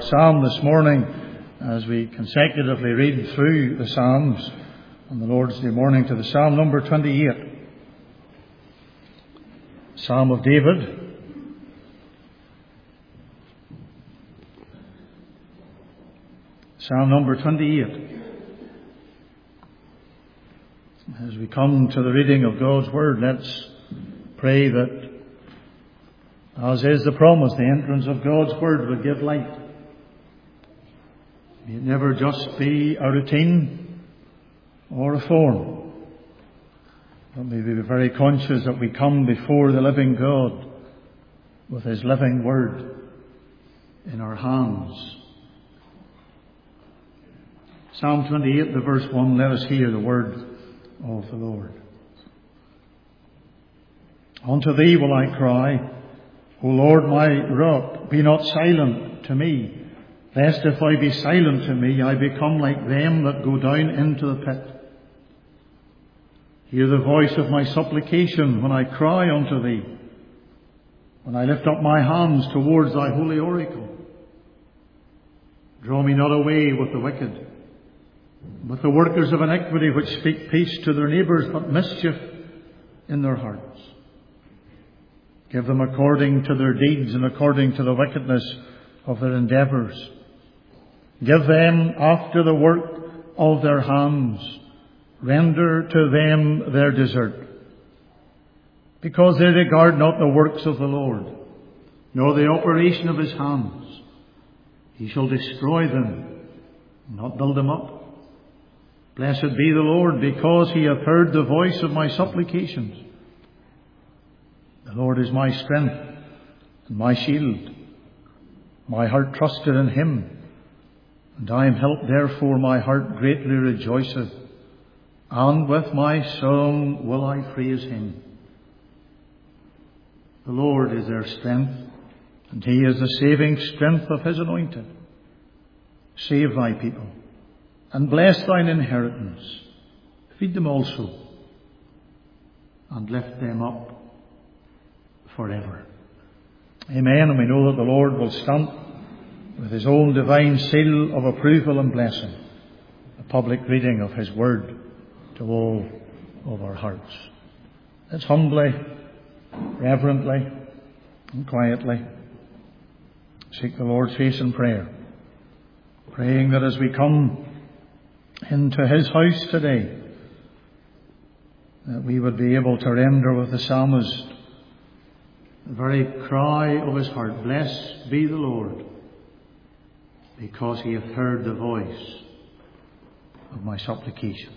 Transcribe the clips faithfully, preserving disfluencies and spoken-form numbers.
psalm this morning as we consecutively read through the Psalms on the Lord's Day morning to the Psalm number twenty-eight. Psalm of David. Psalm number twenty-eight. As we come to the reading of God's Word, let's pray that, as is the promise, the entrance of God's Word will give light. May it never just be a routine or a form, but may we be very conscious that we come before the living God with His living Word in our hands. Psalm twenty-eight, the verse one, let us hear the word of the Lord. Unto Thee will I cry, O Lord my rock, be not silent to me, lest if I be silent to me, I become like them that go down into the pit. Hear the voice of my supplication when I cry unto Thee, when I lift up my hands towards Thy holy oracle. Draw me not away with the wicked, with the workers of iniquity, which speak peace to their neighbours, but mischief in their hearts. Give them according to their deeds and according to the wickedness of their endeavours. Give them after the work of their hands. Render to them their desert. Because they regard not the works of the Lord, nor the operation of His hands. He shall destroy them, not build them up. Blessed be the Lord, because He hath heard the voice of my supplications. The Lord is my strength and my shield. My heart trusted in Him, and I am helped. Therefore my heart greatly rejoiceth, and with my song will I praise Him. The Lord is their strength, and He is the saving strength of His anointed. Save Thy people, and bless Thine inheritance. Feed them also, and lift them up forever. Amen. And we know that the Lord will stamp with His own divine seal of approval and blessing the public reading of His Word to all of our hearts. Let's humbly, reverently, and quietly seek the Lord's face in prayer, praying that as we come into His house today, that we would be able to render with the psalmist the very cry of his heart, blessed be the Lord, because He hath heard the voice of my supplications.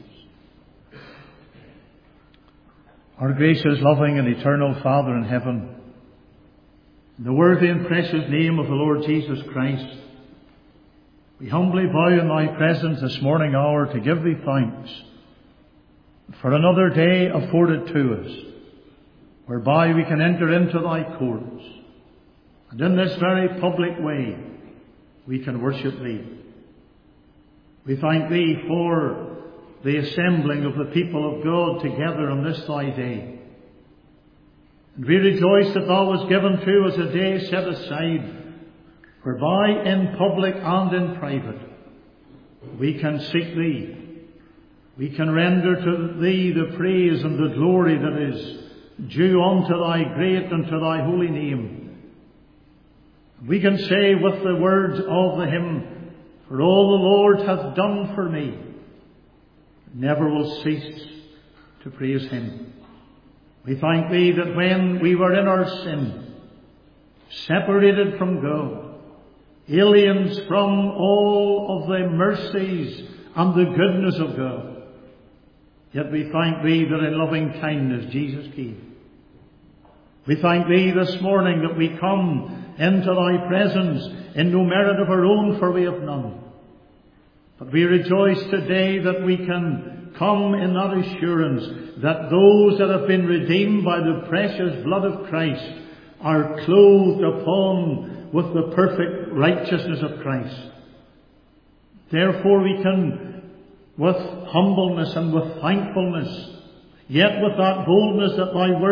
Our gracious, loving and eternal Father in heaven, in the worthy and precious name of the Lord Jesus Christ, we humbly bow in Thy presence this morning hour to give Thee thanks for another day afforded to us, whereby we can enter into Thy courts, and in this very public way we can worship Thee. We thank Thee for the assembling of the people of God together on this Thy day. And we rejoice that Thou hast given to us a day set aside, whereby in public and in private we can seek Thee. We can render to Thee the praise and the glory that is due unto Thy great and to Thy holy name. We can say with the words of the hymn, for all the Lord hath done for me, never will cease to praise Him. We thank Thee that when we were in our sin, separated from God, aliens from all of the mercies and the goodness of God, yet we thank Thee that in loving kindness Jesus came. We thank Thee this morning that we come into Thy presence in no merit of our own, for we have none. But we rejoice today that we can come in that assurance that those that have been redeemed by the precious blood of Christ are clothed upon with the perfect righteousness of Christ. Therefore we can, with humbleness and with thankfulness, yet with that boldness that Thy word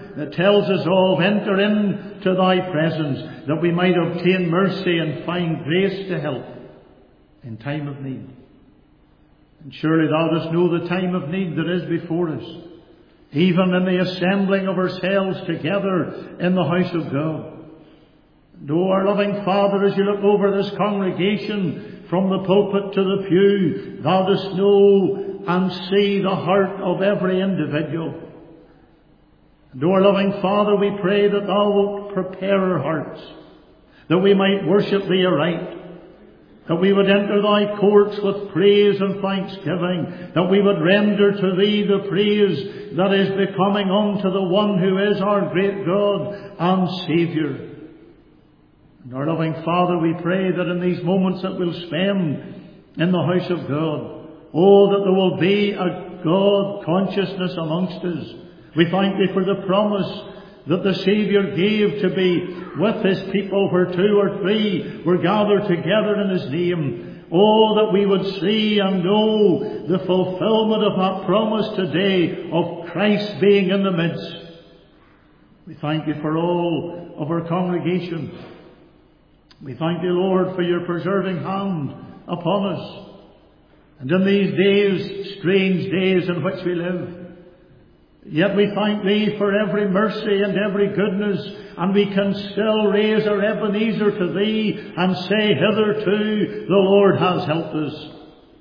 that tells us all, enter into thy presence, that we might obtain mercy and find grace to help in time of need. And surely thou dost know the time of need that is before us, even in the assembling of ourselves together in the house of God. And O our loving Father, as you look over this congregation from the pulpit to the pew, thou dost know and see the heart of every individual. And O our loving Father, we pray that thou wilt prepare our hearts, that we might worship thee aright, that we would enter thy courts with praise and thanksgiving, that we would render to thee the praise that is becoming unto the one who is our great God and Saviour. And our loving Father, we pray that in these moments that we'll spend in the house of God, oh, that there will be a God consciousness amongst us. We thank thee for the promise that the Saviour gave to be with his people where two or three were gathered together in his name. Oh, that we would see and know the fulfillment of that promise today of Christ being in the midst. We thank you for all of our congregation. We thank you, Lord, for your preserving hand upon us. And in these days, strange days in which we live, yet we thank thee for every mercy and every goodness, and we can still raise our Ebenezer to thee and say, hitherto the Lord has helped us.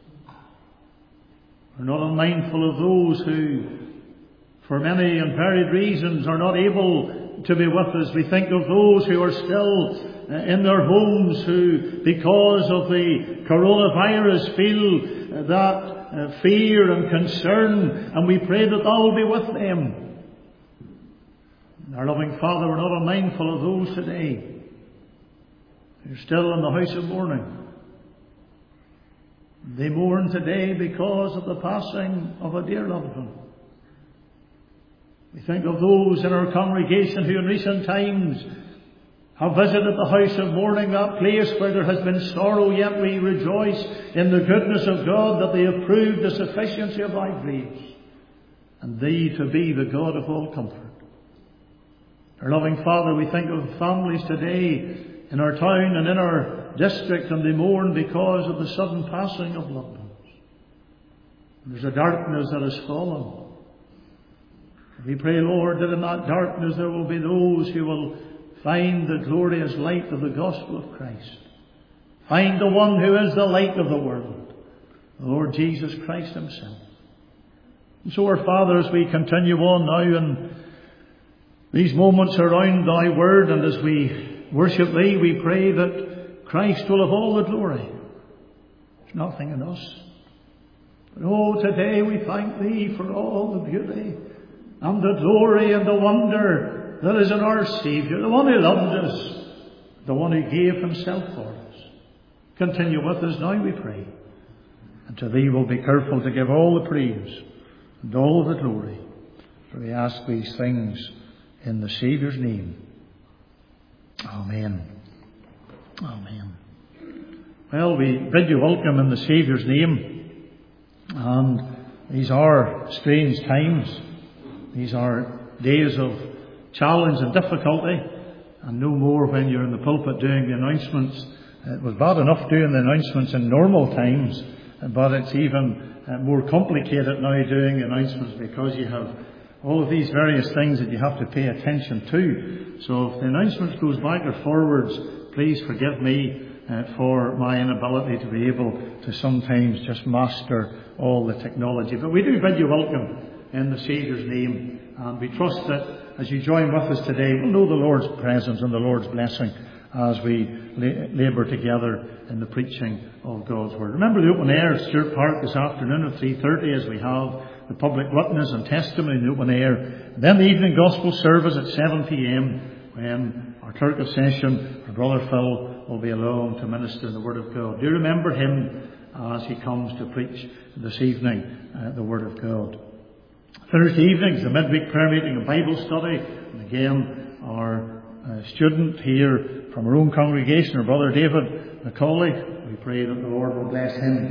We're not unmindful of those who, for many and varied reasons, are not able to be with us. We think of those who are still in their homes, who, because of the coronavirus, feel that Uh, fear and concern, and we pray that thou will be with them. Our loving Father, we're not unmindful of those today who are still in the house of mourning. They mourn today because of the passing of a dear loved one. We think of those in our congregation who in recent times have visited the house of mourning, that place where there has been sorrow, yet we rejoice in the goodness of God that they have proved the sufficiency of thy grace, and thee to be the God of all comfort. Our loving Father, we think of families today in our town and in our district, and they mourn because of the sudden passing of loved ones. And there's a darkness that has fallen. We pray, Lord, that in that darkness there will be those who will find the glorious light of the gospel of Christ. Find the one who is the light of the world, the Lord Jesus Christ himself. And so, our Father, as we continue on now in these moments around thy word, and as we worship thee, we pray that Christ will have all the glory. There's nothing in us. But oh, today we thank thee for all the beauty and the glory and the wonder that is in our Saviour, the one who loved us, the one who gave himself for us. Continue with us now, we pray. And to thee we'll be careful to give all the praise and all the glory. For we ask these things in the Saviour's name. Amen. Amen. Well, we bid you welcome in the Saviour's name. And these are strange times. These are days of challenge and difficulty, and no more when you're in the pulpit doing the announcements. It was bad enough doing the announcements in normal times, but it's even more complicated now doing the announcements because you have all of these various things that you have to pay attention to. So if the announcements goes back or forwards, please forgive me uh, for my inability to be able to sometimes just master all the technology. But we do bid you welcome in the Saviour's name, and we trust that as you join with us today, we'll know the Lord's presence and the Lord's blessing as we labour together in the preaching of God's Word. Remember the open air at Stewart Park this afternoon at three thirty as we have the public witness and testimony in the open air. And then the evening gospel service at seven p.m. when our clerk of session, our brother Phil, will be along to minister the Word of God. Do remember him as he comes to preach this evening uh, the Word of God. Thursday evenings, the midweek prayer meeting and Bible study. And again, our uh, student here from our own congregation, our brother David Macaulay, we pray that the Lord will bless him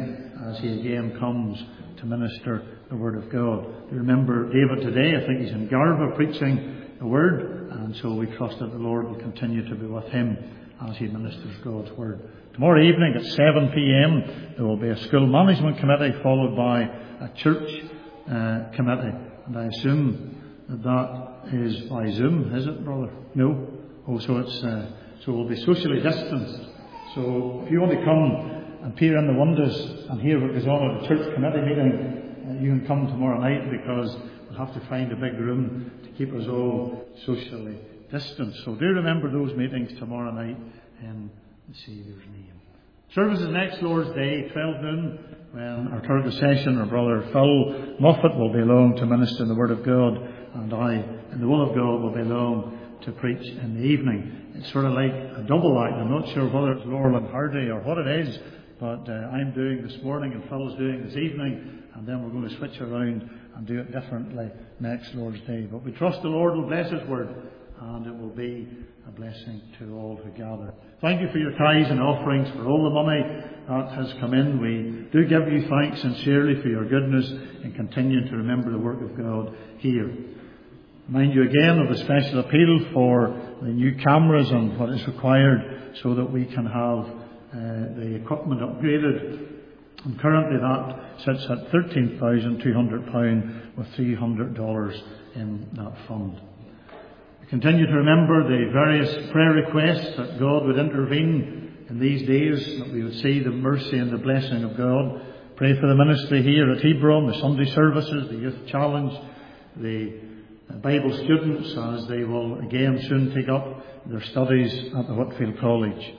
as he again comes to minister the Word of God. You remember David today, I think he's in Garva preaching the Word, and so we trust that the Lord will continue to be with him as he ministers God's Word. Tomorrow evening at seven p.m. there will be a school management committee followed by a church uh, committee, and I assume that that is by Zoom, is it, brother? No? Oh, so it's uh, so we'll be socially distanced. So if you want to come and peer in the windows and hear what goes on at the church committee meeting, uh, you can come tomorrow night, because we'll have to find a big room to keep us all socially distanced. So do remember those meetings tomorrow night in the Saviour's name. Service is next Lord's Day, twelve noon, when our third session, our brother Phil Moffat will be along to minister in the Word of God, and I, in the will of God, will be along to preach in the evening. It's sort of like a double act. I'm not sure whether it's Laurel and Hardy or what it is, but uh, I'm doing this morning and Phil's doing this evening, and then we're going to switch around and do it differently next Lord's Day. But we trust the Lord will bless His Word, and it will be a blessing to all who gather. Thank you for your tithes and offerings, for all the money that has come in. We do give you thanks sincerely for your goodness in continuing to remember the work of God here. Remind you again of the special appeal for the new cameras and what is required so that we can have uh, the equipment upgraded. And currently that sits at thirteen thousand two hundred pounds with three hundred dollars in that fund. We continue to remember the various prayer requests that God would intervene in these days, that we would see the mercy and the blessing of God. Pray for the ministry here at Hebron, the Sunday services, the Youth Challenge, the Bible students as they will again soon take up their studies at the Whitfield College.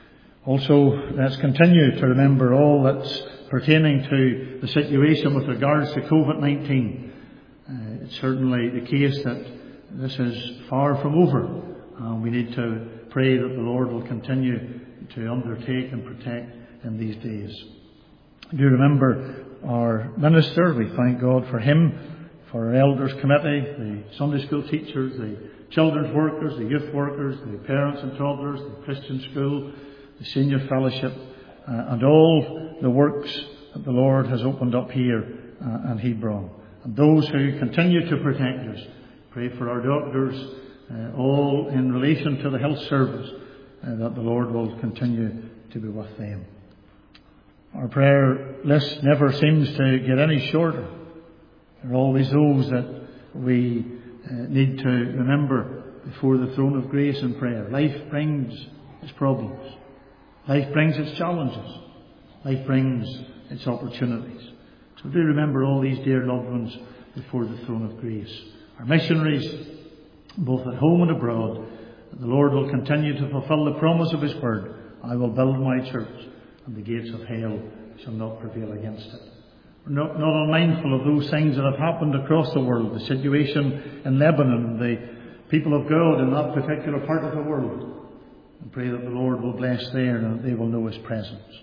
Also, let's continue to remember all that's pertaining to the situation with regards to COVID nineteen. Uh, it's certainly the case that this is far from over, and we need to pray that the Lord will continue to undertake and protect in these days. Do remember our minister. We thank God for him, for our elders committee, the Sunday school teachers, the children's workers, the youth workers, the parents and toddlers, the Christian school, the senior fellowship, uh, and all the works that the Lord has opened up here uh, in Hebron. And those who continue to protect us. Pray for our doctors, uh, all in relation to the health service, uh, that the Lord will continue to be with them. Our prayer list never seems to get any shorter. There are always those that we uh, need to remember before the throne of grace in prayer. Life brings its problems. Life brings its challenges. Life brings its opportunities. So do remember all these dear loved ones before the throne of grace. Our missionaries, both at home and abroad, that the Lord will continue to fulfill the promise of His Word. I will build my church, and the gates of hell shall not prevail against it. We're not, not unmindful of those things that have happened across the world, the situation in Lebanon, the people of God in that particular part of the world. And pray that the Lord will bless there and that they will know His presence.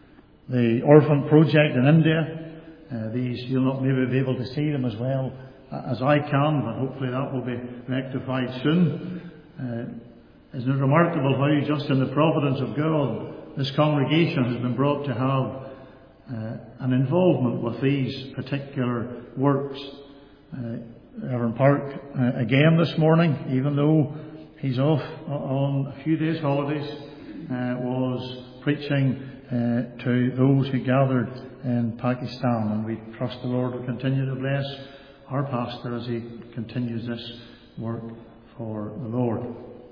The orphan project in India, uh, these you'll not maybe be able to see them as well as I can, but hopefully that will be rectified soon. Uh, isn't it remarkable how just in the providence of God, this congregation has been brought to have Uh, an involvement with these particular works. Uh, Reverend Park, uh, again this morning, even though he's off on a few days' holidays, uh, was preaching uh, to those who gathered in Pakistan, and we trust the Lord will continue to bless our pastor as he continues this work for the Lord.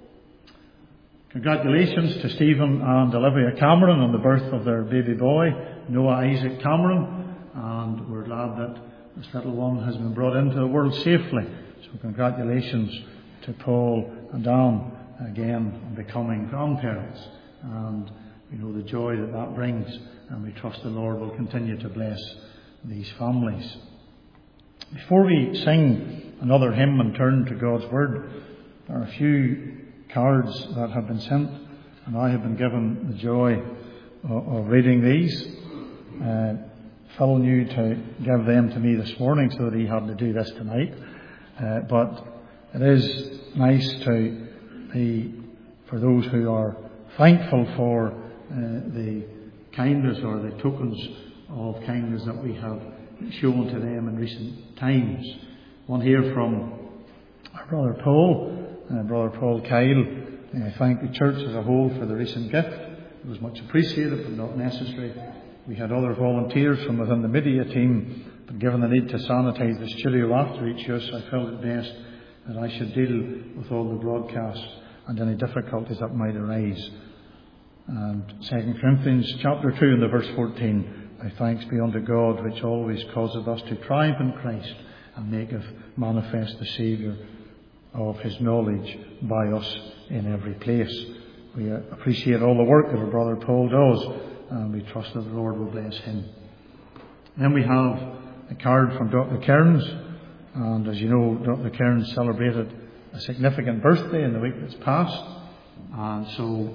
Congratulations to Stephen and Olivia Cameron on the birth of their baby boy, Noah Isaac Cameron, and we're glad that this little one has been brought into the world safely. So congratulations to Paul and Anne again on becoming grandparents, and we know the joy that that brings, and we trust the Lord will continue to bless these families. Before we sing another hymn and turn to God's Word, there are a few cards that have been sent, and I have been given the joy of, of reading these. Uh, Phil knew to give them to me this morning so that he had to do this tonight. Uh, but it is nice to be, for those who are thankful for uh, the kindness or the tokens of kindness that we have shown to them in recent times. One here from our brother Paul, uh, brother Paul Kyle. I thank the church as a whole for the recent gift. It was much appreciated but not necessary. We had other volunteers from within the media team, but given the need to sanitise the studio after each use, I felt it best that I should deal with all the broadcasts and any difficulties that might arise. And Second Corinthians chapter two and the verse fourteen, "By thanks be unto God, which always causeth us to triumph in Christ, and maketh manifest the Saviour of his knowledge by us in every place." We appreciate all the work that our brother Paul does, and we trust that the Lord will bless him. Then we have a card from Doctor Cairns, and as you know, Doctor Cairns celebrated a significant birthday in the week that's passed, and so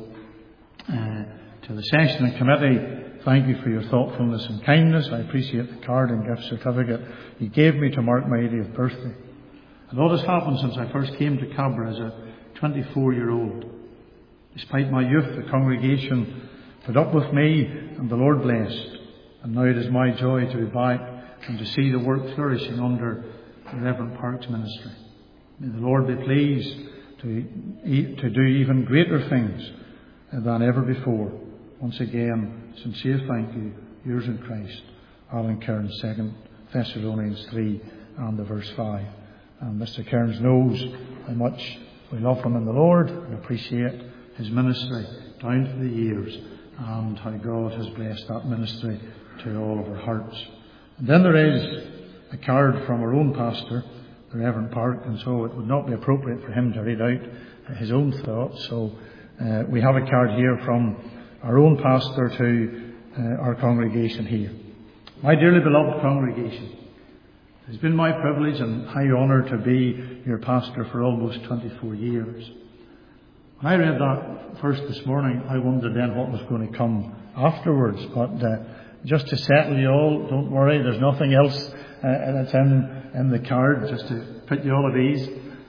uh, to the session and committee, thank you for your thoughtfulness and kindness. I appreciate the card and gift certificate you gave me to mark my eightieth birthday. A lot has happened since I first came to Cabra as a twenty-four-year-old. Despite my youth, the congregation put up with me, and the Lord blessed. And now it is my joy to be back and to see the work flourishing under the Reverend Park's ministry. May the Lord be pleased to, to do even greater things than ever before. Once again, sincere thank you, yours in Christ, Alan Cairns, Second Thessalonians three and the verse five. And Mister Cairns knows how much we love him in the Lord and appreciate his ministry down through the years, and how God has blessed that ministry to all of our hearts. And then there is a card from our own pastor, the Reverend Park, and so it would not be appropriate for him to read out his own thoughts. So uh, we have a card here from our own pastor to uh, our congregation here. My dearly beloved congregation, it has been my privilege and high honour to be your pastor for almost twenty-four years. When I read that first this morning, I wondered then what was going to come afterwards. But uh, just to settle you all, don't worry, there's nothing else uh, that's in, in the card, just to put you all at ease.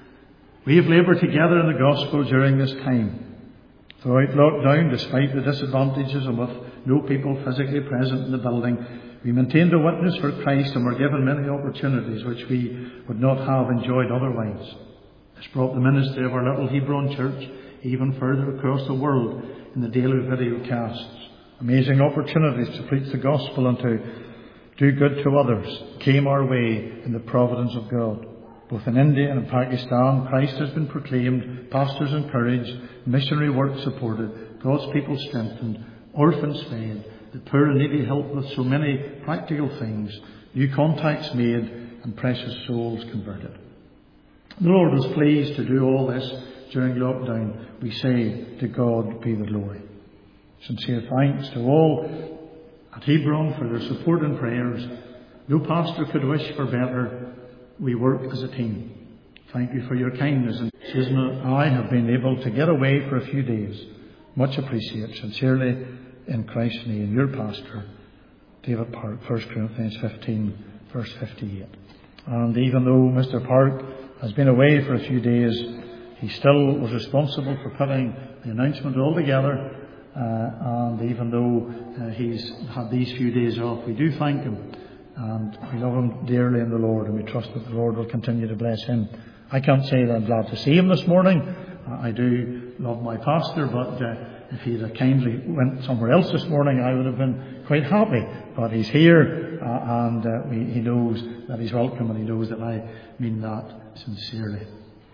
We have laboured together in the gospel during this time. Throughout lockdown, despite the disadvantages and with no people physically present in the building, we maintained a witness for Christ and were given many opportunities which we would not have enjoyed otherwise. This brought the ministry of our little Hebron church even further across the world in the daily video casts. Amazing opportunities to preach the gospel and to do good to others came our way in the providence of God. Both in India and in Pakistan, Christ has been proclaimed, pastors encouraged, missionary work supported, God's people strengthened, orphans fed, the poor and needy helped with so many practical things, new contacts made, and precious souls converted. The Lord was pleased to do all this during lockdown. We say, to God be the glory. Sincere thanks to all at Hebron for their support and prayers. No pastor could wish for better. We work as a team. Thank you for your kindness. And Susan and I have been able to get away for a few days. Much appreciated. Sincerely, in Christ's name, your pastor, David Park, First Corinthians fifteen, verse fifty-eight. And even though Mister Park has been away for a few days, he still was responsible for putting the announcement all together. Uh, and even though uh, he's had these few days off, we do thank him. And we love him dearly in the Lord, and we trust that the Lord will continue to bless him. I can't say that I'm glad to see him this morning. Uh, I do love my pastor, but uh, if he'd have kindly went somewhere else this morning, I would have been quite happy. But he's here, uh, and uh, we, he knows that he's welcome, and he knows that I mean that sincerely.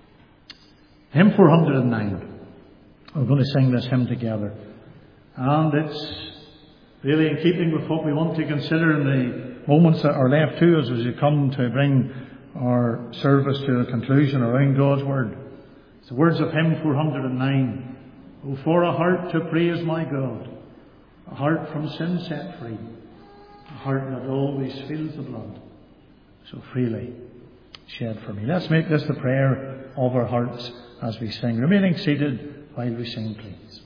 Hymn four hundred nine. We're going to sing this hymn together. And it's really in keeping with what we want to consider in the moments that are left to us as we come to bring our service to a conclusion around God's Word. It's the words of hymn four hundred nine. Oh, for a heart to praise my God, a heart from sin set free, a heart that always feels the blood so freely shed for me. Let's make this the prayer of our hearts as we sing, remaining seated while we sing, please.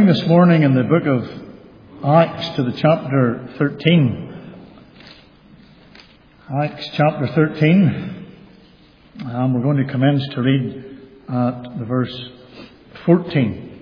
turning this morning in the book of Acts to the chapter thirteen. Acts chapter thirteen. And we're going to commence to read at the verse fourteen.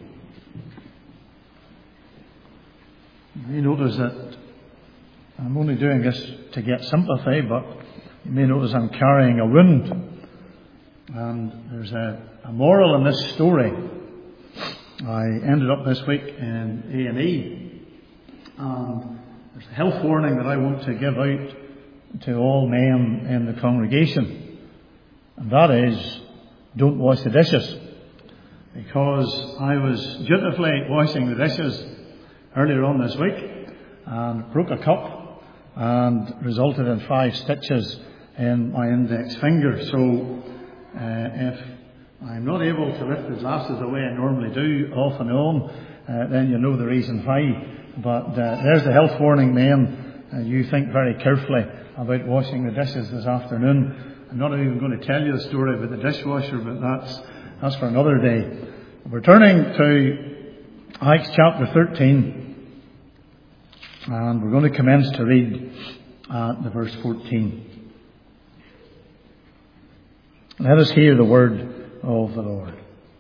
You may notice that I'm only doing this to get sympathy, but you may notice I'm carrying a wound. And there's a, a moral in this story. I ended up this week in A and E, and there's a health warning that I want to give out to all men in the congregation, and that is, don't wash the dishes, because I was dutifully washing the dishes earlier on this week and broke a cup and resulted in five stitches in my index finger. So uh, if I'm not able to lift the glasses the way I normally do, off and on, uh, then you know the reason why. But uh, there's the health warning, men. Uh, you think very carefully about washing the dishes this afternoon. I'm not even going to tell you the story about the dishwasher, but that's that's for another day. We're turning to Acts chapter thirteen, and we're going to commence to read at the verse fourteen. Let us hear the word of the Lord.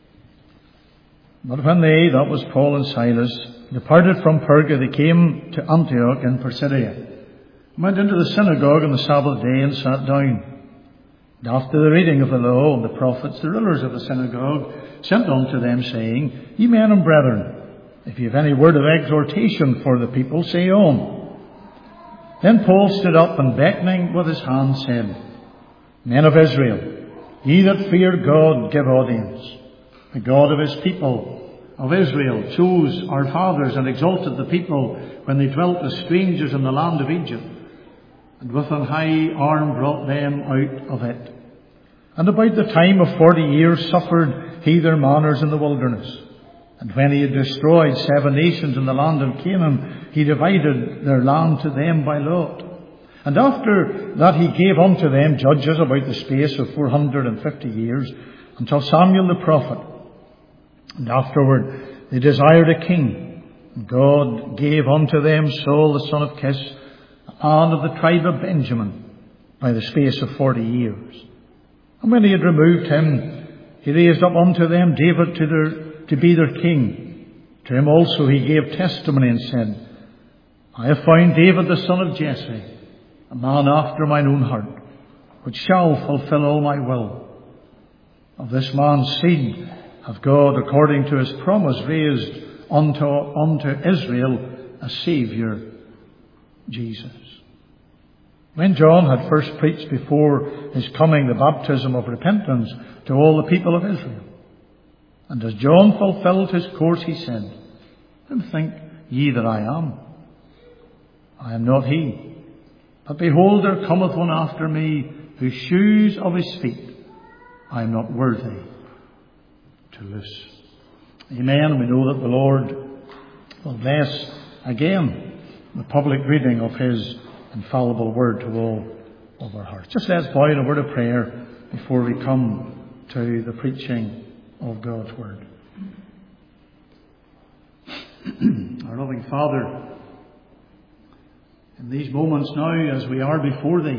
But when they, that was Paul and Silas, departed from Perga, they came to Antioch in Pisidia, went into the synagogue on the Sabbath day and sat down. And after the reading of the law and the prophets, the rulers of the synagogue sent unto them, saying, Ye men and brethren, if ye have any word of exhortation for the people, say on. Then Paul stood up and, beckoning with his hand, said, Men of Israel, ye that fear God, give audience. The God of his people, of Israel, chose our fathers and exalted the people when they dwelt as strangers in the land of Egypt, and with an high arm brought them out of it. And about the time of forty years suffered he their manners in the wilderness. And when he had destroyed seven nations in the land of Canaan, he divided their land to them by lot. And after that he gave unto them judges about the space of four hundred and fifty years, until Samuel the prophet. And afterward they desired a king. And God gave unto them Saul the son of Kish, a man of the tribe of Benjamin, by the space of forty years. And when he had removed him, he raised up unto them David to, their, to be their king. To him also he gave testimony and said, I have found David the son of Jesse, a man after mine own heart, which shall fulfill all my will. Of this man's seed hath God, according to his promise, raised unto, unto Israel a Saviour, Jesus. When John had first preached before his coming the baptism of repentance to all the people of Israel, and as John fulfilled his course, he said, Whom think ye that I am? I am not he. But behold, there cometh one after me, whose shoes of his feet I am not worthy to loose. Amen. We know that the Lord will bless again the public reading of his infallible word to all of our hearts. Just let's bow in a word of prayer before we come to the preaching of God's word. Our loving Father, in these moments now, as we are before thee,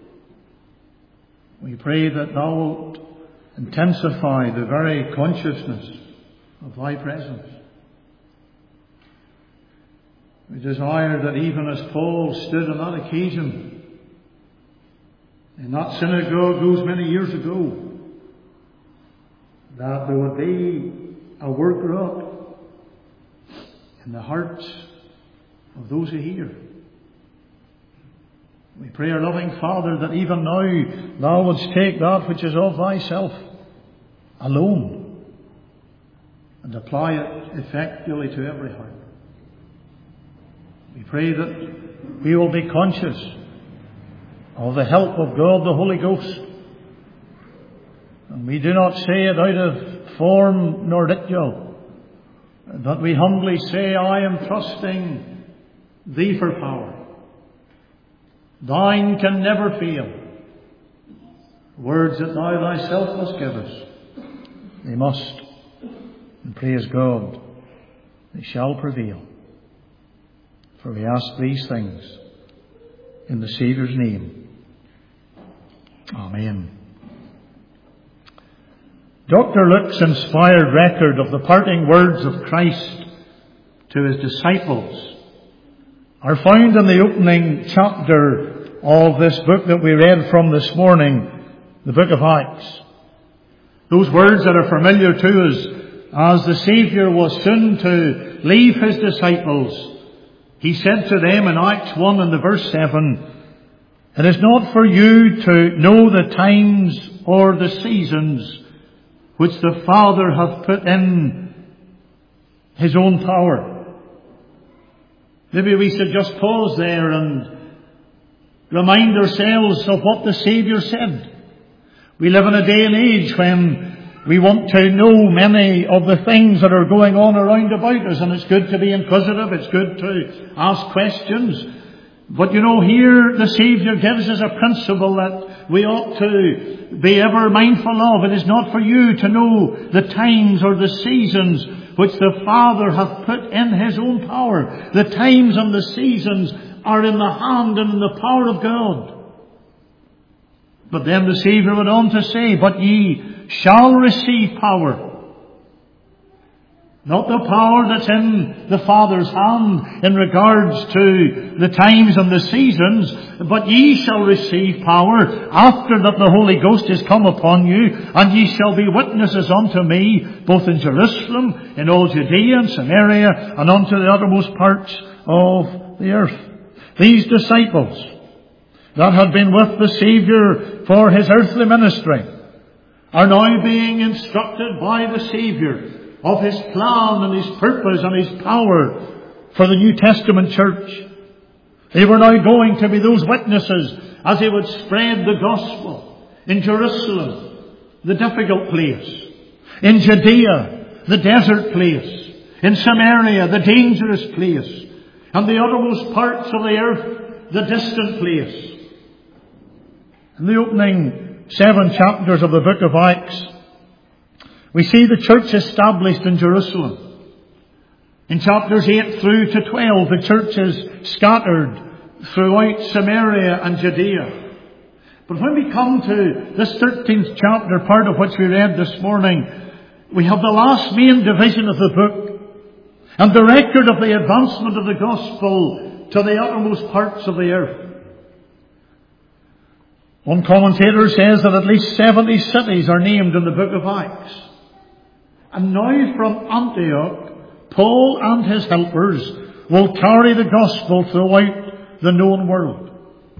we pray that thou wilt intensify the very consciousness of thy presence. We desire that even as Paul stood on that occasion in that synagogue those many years ago, that there would be a work up in the hearts of those who hear. We pray, our loving Father, that even now thou wouldst take that which is of thyself alone and apply it effectually to every heart. We pray that we will be conscious of the help of God the Holy Ghost. And we do not say it out of form nor ritual, but we humbly say, I am trusting thee for power. Thine can never fail. Words that thou thyself must give us. They must. And praise God, they shall prevail. For we ask these things in the Saviour's name. Amen. Doctor Luke's inspired record of the parting words of Christ to his disciples are found in the opening chapter of this book that we read from this morning, the book of Acts. Those words that are familiar to us as the Saviour was soon to leave his disciples. He said to them in Acts one and the verse seven, "It is not for you to know the times or the seasons which the Father hath put in his own power." Maybe we should just pause there and remind ourselves of what the Saviour said. We live in a day and age when we want to know many of the things that are going on around about us, and it's good to be inquisitive, it's good to ask questions. But you know, here the Saviour gives us a principle that we ought to be ever mindful of. It is not for you to know the times or the seasons which the Father hath put in his own power. The times and the seasons are in the hand and in the power of God. But then the Saviour went on to say, "But ye shall receive power." Not the power that's in the Father's hand in regards to the times and the seasons, but ye shall receive power after that the Holy Ghost is come upon you, and ye shall be witnesses unto me, both in Jerusalem, in all Judea and Samaria, and unto the uttermost parts of the earth. These disciples that had been with the Saviour for his earthly ministry are now being instructed by the Saviour of his plan and his purpose and his power for the New Testament church. They were now going to be those witnesses as they would spread the gospel in Jerusalem, the difficult place, in Judea, the desert place, in Samaria, the dangerous place, and the uttermost parts of the earth, the distant place. In the opening seven chapters of the book of Acts, we see the church established in Jerusalem. In chapters eight through to twelve, the church is scattered throughout Samaria and Judea. But when we come to this thirteenth chapter, part of which we read this morning, we have the last main division of the book and the record of the advancement of the gospel to the uttermost parts of the earth. One commentator says that at least seventy cities are named in the book of Acts. And now from Antioch, Paul and his helpers will carry the gospel throughout the known world.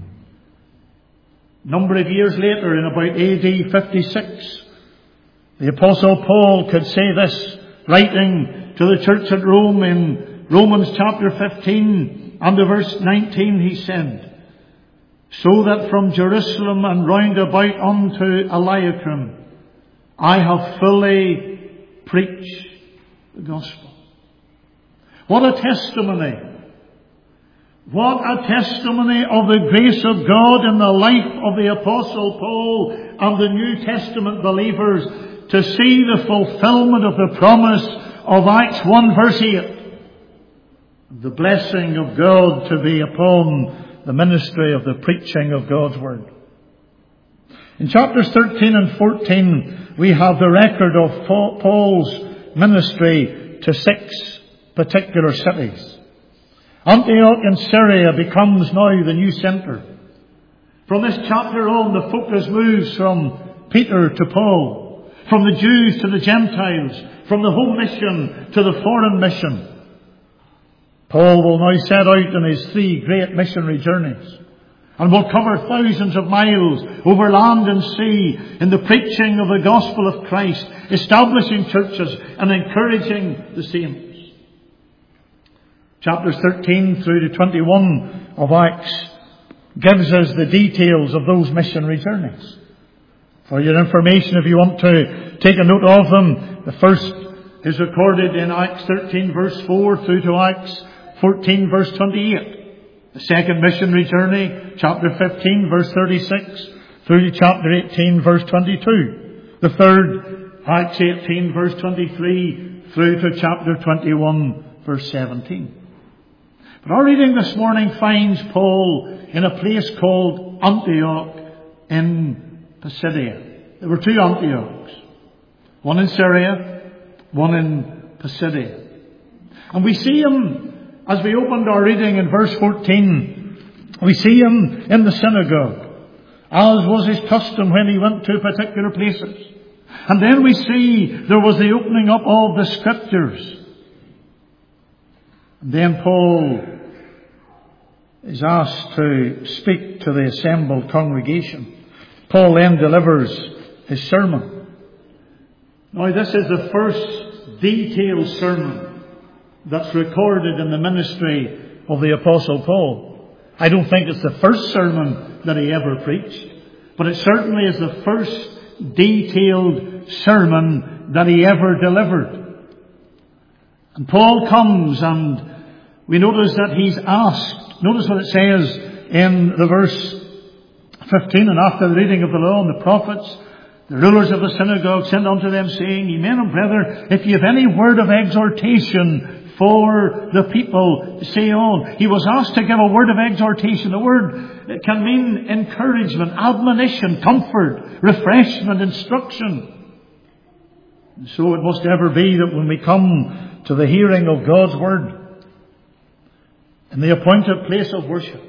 A number of years later, in about A D fifty-six, the Apostle Paul could say this, writing to the church at Rome in Romans chapter fifteen and the verse nineteen, he said, "So that from Jerusalem and round about unto Illyricum I have fully preached the gospel." What a testimony! What a testimony of the grace of God in the life of the Apostle Paul and the New Testament believers to see the fulfillment of the promise of Acts one verse eight. The blessing of God to be upon the ministry of the preaching of God's Word. In chapters thirteen and fourteen, we have the record of Paul's ministry to six particular cities. Antioch in Syria becomes now the new centre. From this chapter on, the focus moves from Peter to Paul, from the Jews to the Gentiles, from the home mission to the foreign mission. Paul will now set out on his three great missionary journeys and will cover thousands of miles over land and sea in the preaching of the gospel of Christ, establishing churches and encouraging the saints. Chapters thirteen through to twenty-one of Acts gives us the details of those missionary journeys. For your information, if you want to take a note of them, the first is recorded in Acts thirteen verse four through to Acts fourteen verse twenty-eight. The second missionary journey, chapter fifteen verse thirty-six through to chapter eighteen verse twenty-two. The third, Acts eighteen verse twenty-three through to chapter twenty-one verse seventeen. But our reading this morning finds Paul in a place called Antioch in Pisidia. There were two Antiochs. One in Syria, one in Pisidia. And we see him, as we opened our reading in verse fourteen, we see him in the synagogue, as was his custom when he went to particular places. And then we see there was the opening up of the Scriptures. And then Paul is asked to speak to the assembled congregation. Paul then delivers his sermon. Now, this is the first detailed sermon that's recorded in the ministry of the Apostle Paul. I don't think it's the first sermon that he ever preached, but it certainly is the first detailed sermon that he ever delivered. And Paul comes, and we notice that he's asked. Notice what it says in the verse fifteen. And after the reading of the law and the prophets, the rulers of the synagogue sent unto them, saying, Ye men and brethren, if ye have any word of exhortation for the people, say on. He was asked to give a word of exhortation. The word can mean encouragement, admonition, comfort, refreshment, instruction. And so it must ever be that when we come to the hearing of God's word, in the appointed place of worship,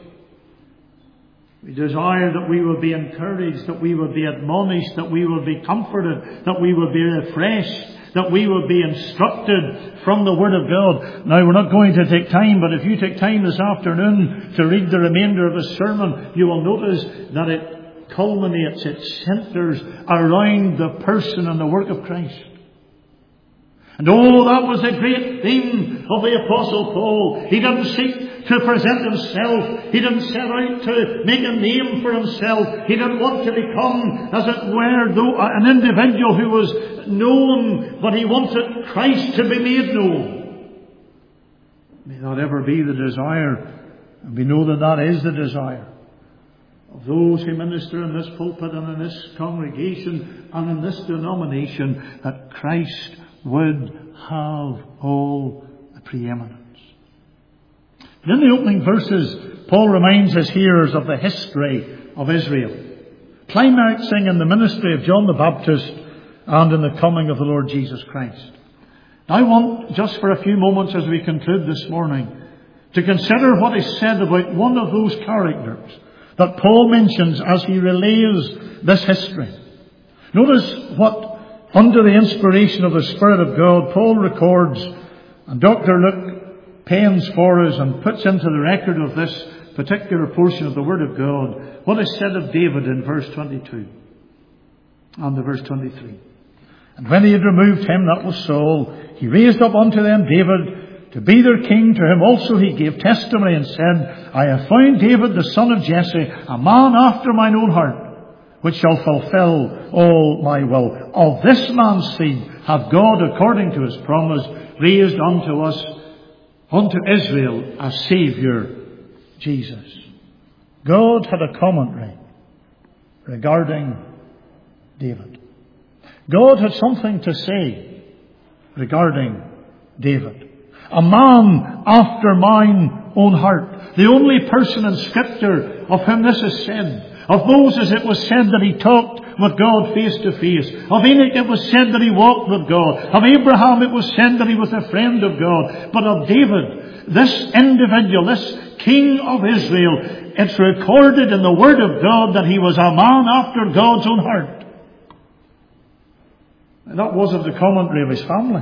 we desire that we will be encouraged, that we will be admonished, that we will be comforted, that we will be refreshed, that we will be instructed from the Word of God. Now, we're not going to take time, but if you take time this afternoon to read the remainder of the sermon, you will notice that it culminates, it centres around the person and the work of Christ. And oh, that was the great theme of the Apostle Paul. He didn't seek to present himself. He didn't set out to make a name for himself. He didn't want to become, as it were, though, an individual who was known, but he wanted Christ to be made known. May that ever be the desire, and we know that that is the desire of those who minister in this pulpit and in this congregation and in this denomination, that Christ would have all the preeminence. But in the opening verses, Paul reminds his hearers of the history of Israel, climaxing in the ministry of John the Baptist and in the coming of the Lord Jesus Christ. I want, just for a few moments as we conclude this morning, to consider what is said about one of those characters that Paul mentions as he relays this history. Notice what, under the inspiration of the Spirit of God, Paul records, and Doctor Luke pens for us and puts into the record of this particular portion of the Word of God what is said of David in verse twenty-two and the verse twenty-three. And when he had removed him, that was Saul, he raised up unto them David to be their king. To him also he gave testimony and said, I have found David the son of Jesse, a man after mine own heart, which shall fulfill all my will. Of this man's seed hath God, according to his promise, raised unto us, unto Israel, a Saviour, Jesus. God had a commentary regarding David. God had something to say regarding David. A man after mine own heart. The only person in Scripture of whom this is said. Of Moses it was said that he talked with God face to face. Of Enoch it was said that he walked with God. Of Abraham it was said that he was a friend of God. But of David, this individual, this king of Israel, it's recorded in the Word of God that he was a man after God's own heart. And that wasn't the commentary of his family.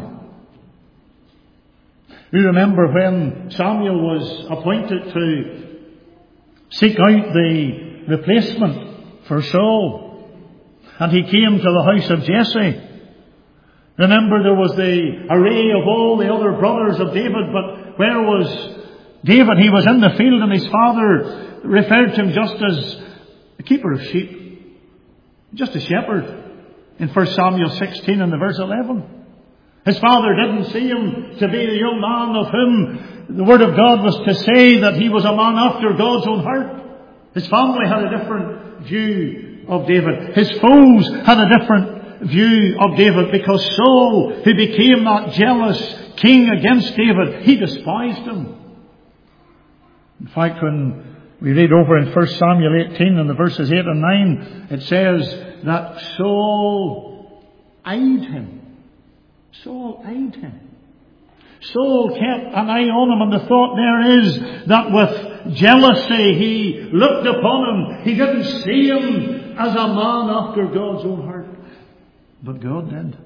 You remember when Samuel was appointed to seek out the replacement for Saul, and he came to the house of Jesse. Remember, there was the array of all the other brothers of David, but where was David? He was in the field, and his father referred to him just as a keeper of sheep, just a shepherd, in First Samuel sixteen and the verse eleven. His father didn't see him to be the young man of whom the Word of God was to say that he was a man after God's own heart. His family had a different view of David. His foes had a different view of David, because Saul, who became that jealous king against David, he despised him. In fact, when we read over in First Samuel eighteen and the verses eight and nine, it says that Saul eyed him. Saul eyed him. Saul kept an eye on him, and the thought there is that with jealousy he looked upon him. He didn't see him as a man after God's own heart. But God did.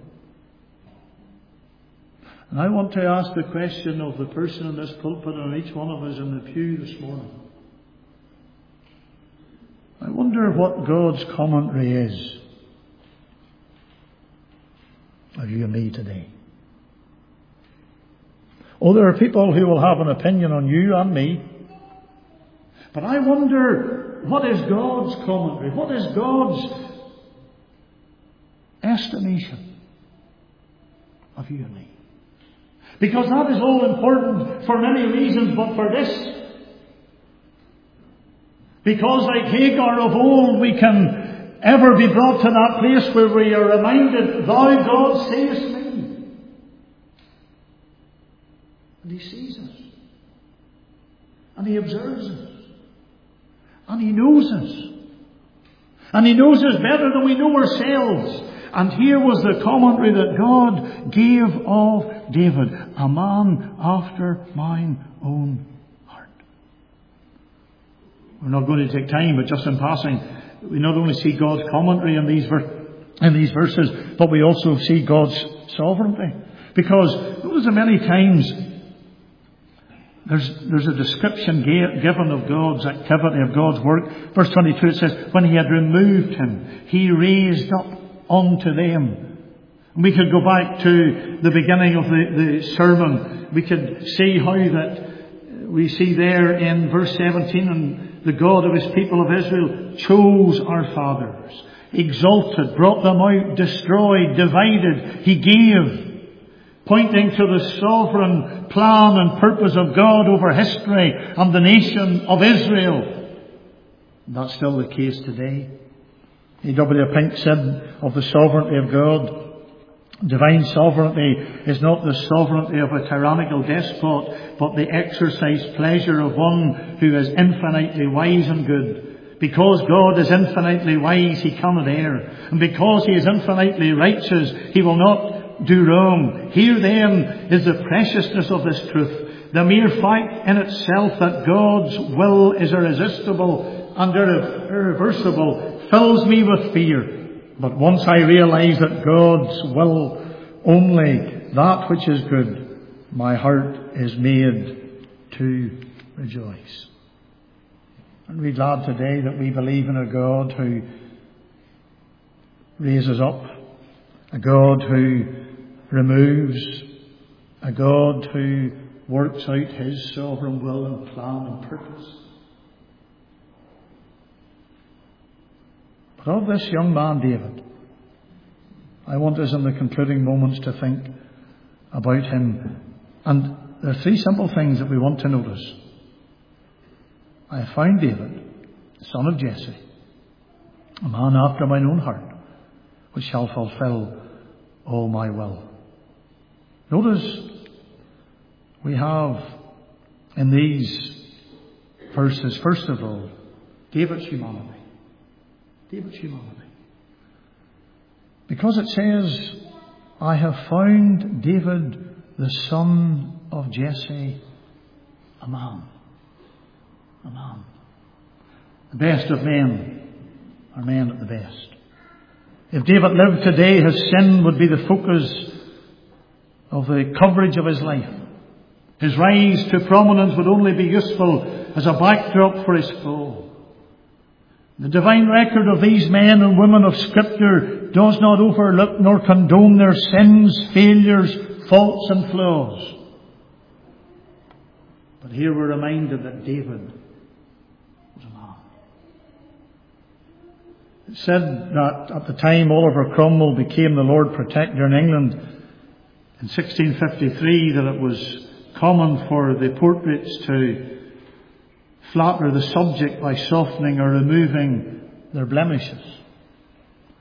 And I want to ask the question of the person in this pulpit and each one of us in the pew this morning. I wonder what God's commentary is of you and me today. Oh, there are people who will have an opinion on you and me. But I wonder, what is God's commentary? What is God's estimation of you and me? Because that is all important for many reasons, but for this. Because like Hagar of old, we can ever be brought to that place where we are reminded, Thou, God, seest me. And He sees us. And He observes us. And He knows us. And He knows us better than we know ourselves. And here was the commentary that God gave of David, a man after mine own heart. We're not going to take time, but just in passing, we not only see God's commentary in these, ver- in these verses, but we also see God's sovereignty. Because notice how many times There's, there's a description given of God's activity, of God's work. Verse twenty-two, it says, when He had removed him, He raised up unto them. And we could go back to the beginning of the, the sermon. We could see how that we see there in verse seventeen, and the God of His people of Israel chose our fathers, exalted, brought them out, destroyed, divided. He gave. Pointing to the sovereign plan and purpose of God over history and the nation of Israel. And that's still the case today. A W Pink said of the sovereignty of God, divine sovereignty is not the sovereignty of a tyrannical despot, but the exercised pleasure of one who is infinitely wise and good. Because God is infinitely wise, He cannot err. And because He is infinitely righteous, He will not do wrong. Here then is the preciousness of this truth. The mere fact in itself that God's will is irresistible and irreversible fills me with fear. But once I realize that God's will only that which is good, my heart is made to rejoice. And we're glad today that we believe in a God who raises up, a God who removes, a God who works out His sovereign will and plan and purpose. But of this young man David, I want us in the concluding moments to think about him. And there are three simple things that we want to notice. I have found David, son of Jesse, a man after mine own heart, which shall fulfill all my will. Notice we have in these verses, first of all, David's humanity. David's humanity. Because it says, I have found David, the son of Jesse, a man. A man. The best of men are men at the best. If David lived today, his sin would be the focus of the coverage of his life. His rise to prominence would only be useful as a backdrop for his fall. The divine record of these men and women of Scripture does not overlook nor condone their sins, failures, faults and flaws. But here we're reminded that David was a man. It said that at the time Oliver Cromwell became the Lord Protector in England, in sixteen fifty-three, that it was common for the portraits to flatter the subject by softening or removing their blemishes. To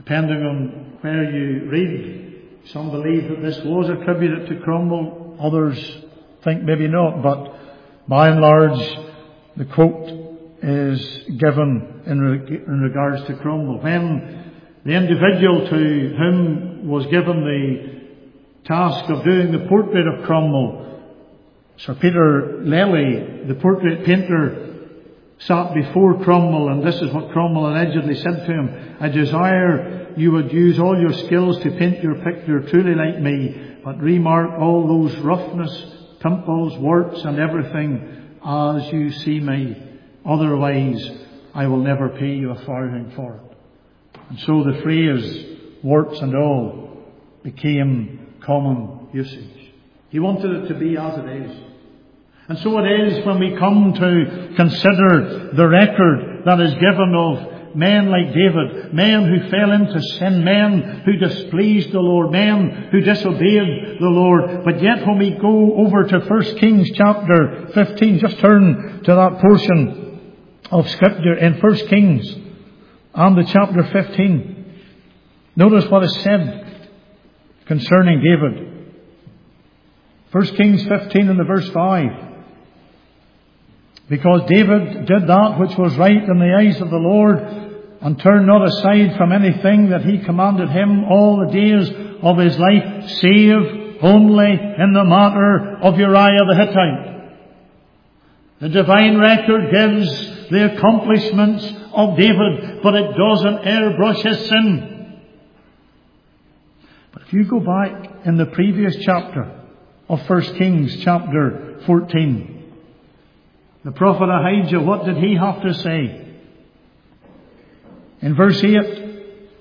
Depending on where you read, some believe that this was attributed to Cromwell, others think maybe not, but by and large the quote is given in, re- in regards to Cromwell. When the individual to whom was given the task of doing the portrait of Cromwell, Sir Peter Lely, the portrait painter, sat before Cromwell, and this is what Cromwell allegedly said to him: "I desire you would use all your skills to paint your picture truly like me, but remark all those roughness, pimples, warts and everything as you see me. Otherwise I will never pay you a farthing for it." And so the phrase warts and all became common usage. He wanted it to be as it is. And so it is when we come to consider the record that is given of men like David, men who fell into sin, men who displeased the Lord, men who disobeyed the Lord. But yet when we go over to First Kings chapter fifteen, just turn to that portion of Scripture in First Kings and the chapter fifteen. Notice what is said concerning David. First Kings fifteen and the verse five. "Because David did that which was right in the eyes of the Lord, and turned not aside from anything that he commanded him all the days of his life, save only in the matter of Uriah the Hittite." The divine record gives the accomplishments of David, but it doesn't airbrush his sin. But if you go back in the previous chapter of First Kings, chapter fourteen, the prophet Ahijah, what did he have to say? In verse eight,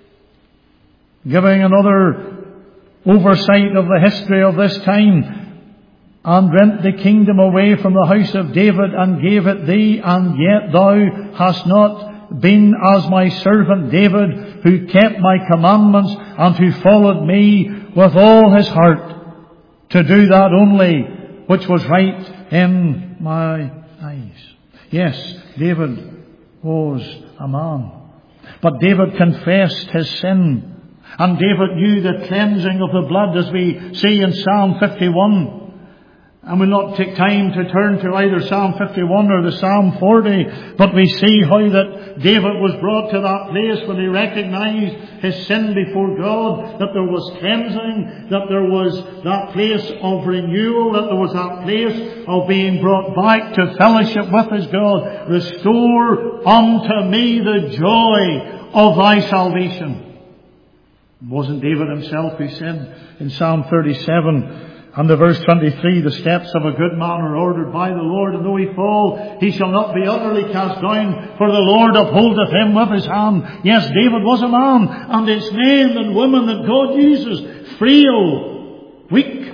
giving another oversight of the history of this time: "And rent the kingdom away from the house of David, and gave it thee, and yet thou hast not been as my servant David, who kept my commandments, and who followed me with all his heart, to do that only which was right in my eyes." Yes, David was a man. But David confessed his sin. And David knew the cleansing of the blood, as we see in Psalm fifty-one. And we'll not take time to turn to either Psalm fifty-one or the Psalm forty, but we see how that David was brought to that place when he recognized his sin before God, that there was cleansing, that there was that place of renewal, that there was that place of being brought back to fellowship with his God. "Restore unto me the joy of thy salvation." It wasn't David himself who said in Psalm thirty-seven, and the verse twenty-three, "The steps of a good man are ordered by the Lord, and though he fall, he shall not be utterly cast down, for the Lord upholdeth him with his hand." Yes, David was a man, and it's men and women that God uses, frail, weak,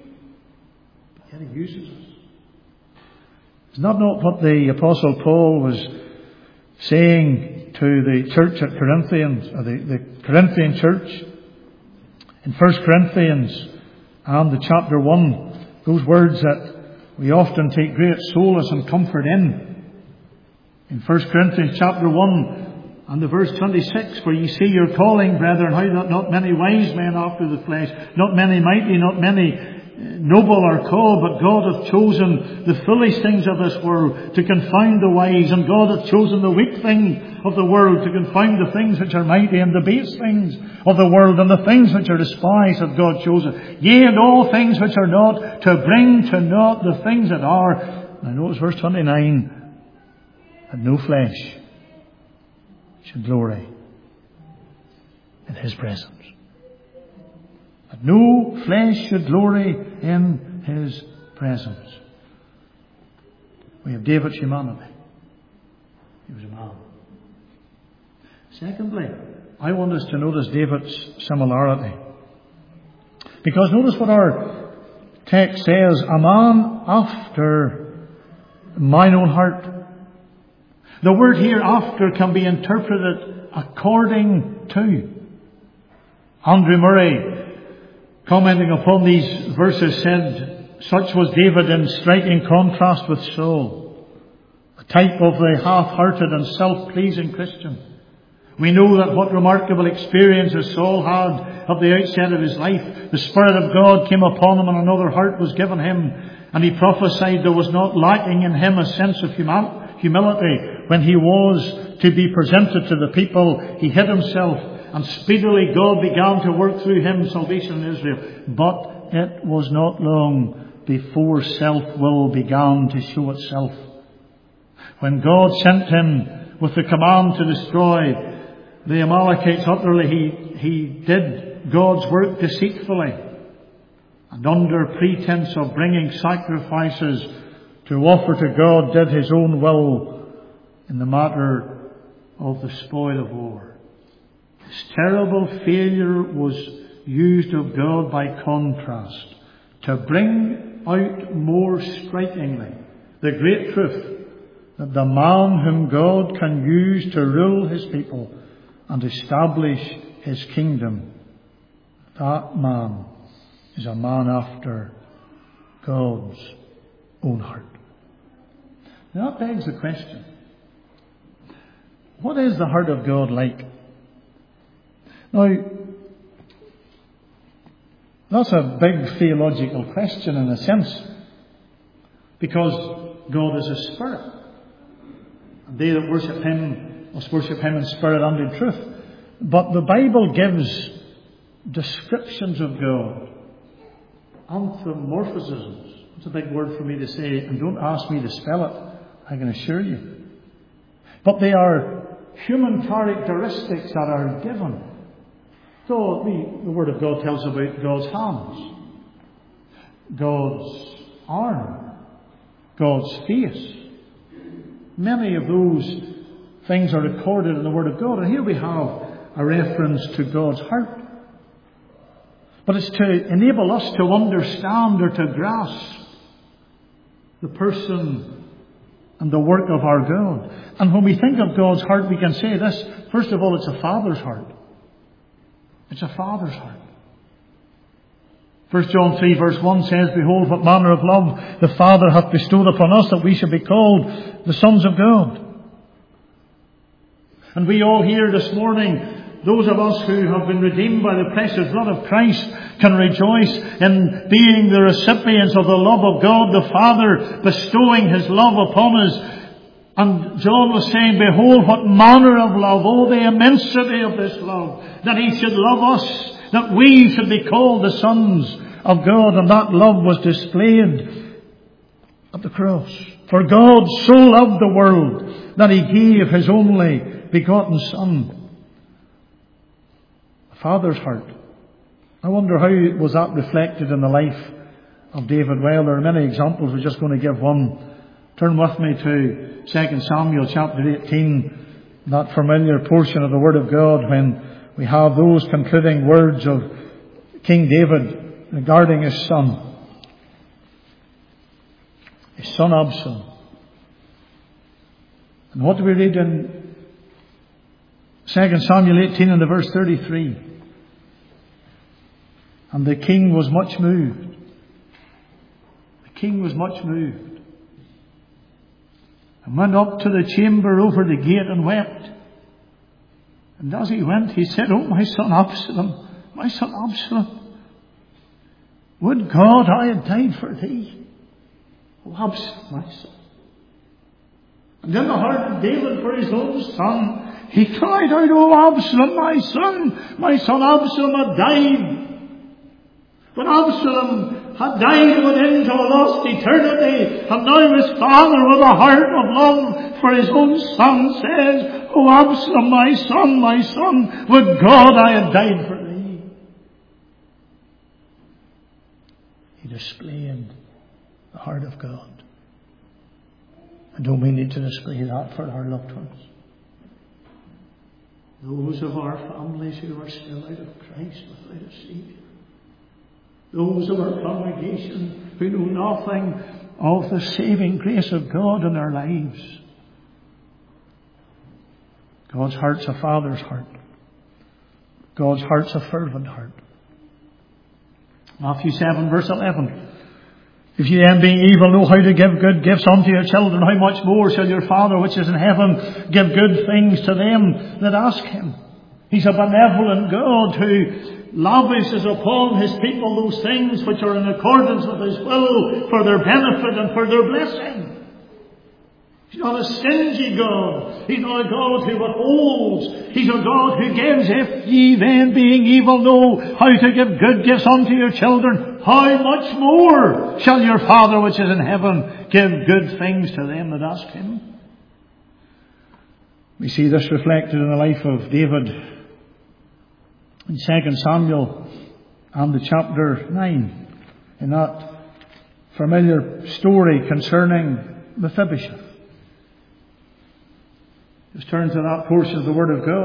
but yet he uses us. Is that not what the Apostle Paul was saying to the church at Corinthians, or the, the Corinthian church? In First Corinthians and the chapter one, those words that we often take great solace and comfort in. In First Corinthians chapter one and the verse twenty-six, "For ye see your calling, brethren, how that not many wise men after the flesh, not many mighty, not many noble are called, but God hath chosen the foolish things of this world to confound the wise, and God hath chosen the weak things of the world to confound the things which are mighty, and the base things of the world, and the things which are despised hath God chosen. Yea, and all things which are not, to bring to naught the things that are." Now notice verse twenty-nine, "that no flesh should glory in his presence." That no flesh should glory in his presence. We have David's humanity. He was a man. Secondly, I want us to notice David's similarity. Because notice what our text says: "A man after mine own heart." The word here, "after," can be interpreted according to. Andrew Murray, commenting upon these verses, said, "Such was David in striking contrast with Saul, a type of the half-hearted and self-pleasing Christian. We know that what remarkable experiences Saul had at the outset of his life. The Spirit of God came upon him and another heart was given him. And he prophesied there was not lacking in him a sense of humility. When he was to be presented to the people, he hid himself. And speedily God began to work through him salvation in Israel. But it was not long before self-will began to show itself. When God sent him with the command to destroy the Amalekites utterly, he, he did God's work deceitfully. And under pretense of bringing sacrifices to offer to God, did his own will in the matter of the spoil of war. This terrible failure was used of God by contrast to bring out more strikingly the great truth that the man whom God can use to rule his people and establish his kingdom, that man is a man after God's own heart. Now that begs the question, what is the heart of God like? Now, that's a big theological question in a sense, because God is a spirit. And they that worship him must worship him in spirit and in truth. But the Bible gives descriptions of God, anthropomorphisms. It's a big word for me to say, and don't ask me to spell it, I can assure you. But they are human characteristics that are given. So the, the Word of God tells about God's hands, God's arm, God's face. Many of those things are recorded in the Word of God. And here we have a reference to God's heart. But it's to enable us to understand or to grasp the person and the work of our God. And when we think of God's heart, we can say this. First of all, it's a father's heart. It's a father's heart. First John three verse one says, "Behold, what manner of love the Father hath bestowed upon us, that we should be called the sons of God." And we all here this morning, those of us who have been redeemed by the precious blood of Christ, can rejoice in being the recipients of the love of God the Father, bestowing his love upon us. And John was saying, behold, what manner of love, oh, the immensity of this love, that he should love us, that we should be called the sons of God. And that love was displayed at the cross. For God so loved the world that he gave his only begotten Son. The Father's heart. I wonder how was that reflected in the life of David. Well, there are many examples. We're just going to give one. Turn with me to Second Samuel chapter eighteen, that familiar portion of the Word of God when we have those concluding words of King David regarding his son. His son Absalom. And what do we read in Second Samuel eighteen and the verse thirty-three? And the king was much moved. The king was much moved. And went up to the chamber over the gate and wept. And as he went, he said, "Oh, my son Absalom, my son Absalom, would God I had died for thee. Oh, Absalom, my son." And in the heart of David for his own son, he cried out, "Oh, Absalom, my son, my son Absalom had died." But Absalom had died and went into a lost eternity. And now his father, with a heart of love for his own son, says, "Oh, Absalom, my son, my son, would God I had died for thee." He displayed the heart of God. And don't we need to display that for our loved ones? Those of our families who are still out of Christ without a Saviour. Those of our congregation who know nothing of the saving grace of God in their lives. God's heart's a father's heart. God's heart's a fervent heart. Matthew seven verse eleven. If ye then being evil know how to give good gifts unto your children, how much more shall your Father which is in heaven give good things to them that ask him? He's a benevolent God who lavishes upon his people those things which are in accordance with his will for their benefit and for their blessing. He's not a stingy God. He's not a God who withholds. He's a God who gives. If ye then being evil know how to give good gifts unto your children, how much more shall your Father which is in heaven give good things to them that ask him? We see this reflected in the life of David in Second Samuel and the chapter nine, in that familiar story concerning Mephibosheth. Just turn to that portion of the Word of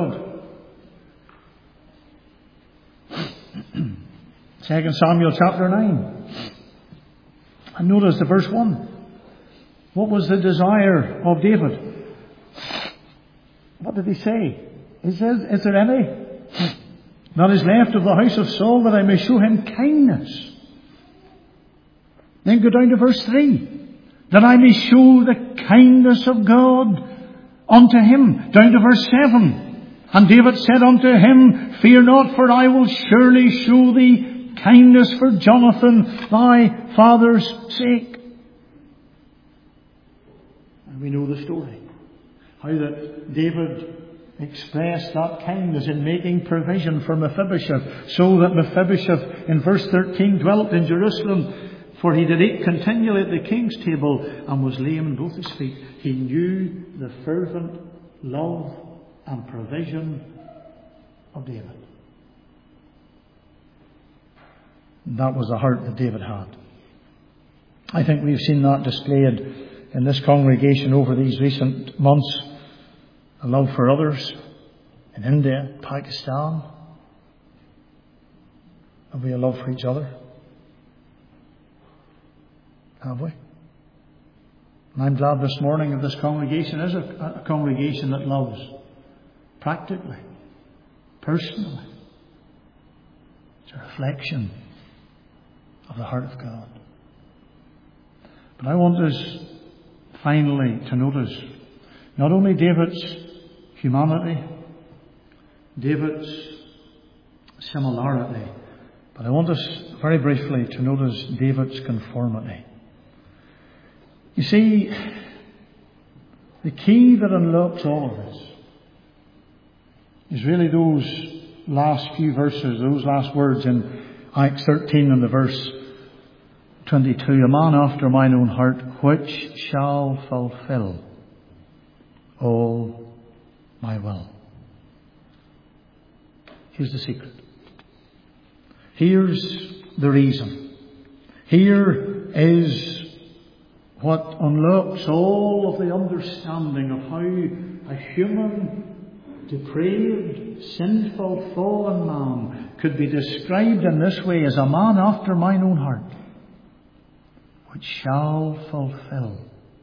God. Second Samuel chapter nine. And notice the verse one. What was the desire of David? What did he say? He says, is there any that is left of the house of Saul that I may show him kindness? Then go down to verse three. That I may show the kindness of God unto him. Down to verse seven. And David said unto him, fear not, for I will surely show thee kindness for Jonathan thy father's sake. And we know the story. How that David expressed that kindness in making provision for Mephibosheth, so that Mephibosheth in verse thirteen dwelt in Jerusalem. For he did eat continually at the king's table and was lame in both his feet. He knew the fervent love and provision of David. That was the heart that David had. I think we've seen that displayed in this congregation over these recent months. A love for others in India, Pakistan. Have we a love for each other? Have we? And I'm glad this morning that this congregation is a, a congregation that loves practically, personally. It's a reflection of the heart of God. But I want us finally to notice not only David's humanity, David's similarity, but I want us very briefly to notice David's conformity. You see, the key that unlocks all of this is really those last few verses, those last words in Acts thirteen and the verse twenty-two. A man after mine own heart, which shall fulfill all my will. Here's the secret. Here's the reason. Here is what unlocks all of the understanding of how a human, depraved, sinful, fallen man could be described in this way as a man after mine own heart, which shall fulfill